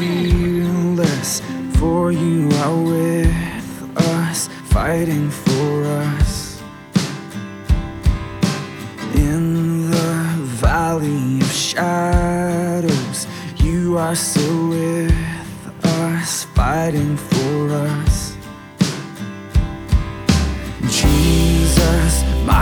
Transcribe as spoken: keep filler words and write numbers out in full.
fearless, for you are with us, fighting for us. In the valley of shadows, you are still with us, fighting for us.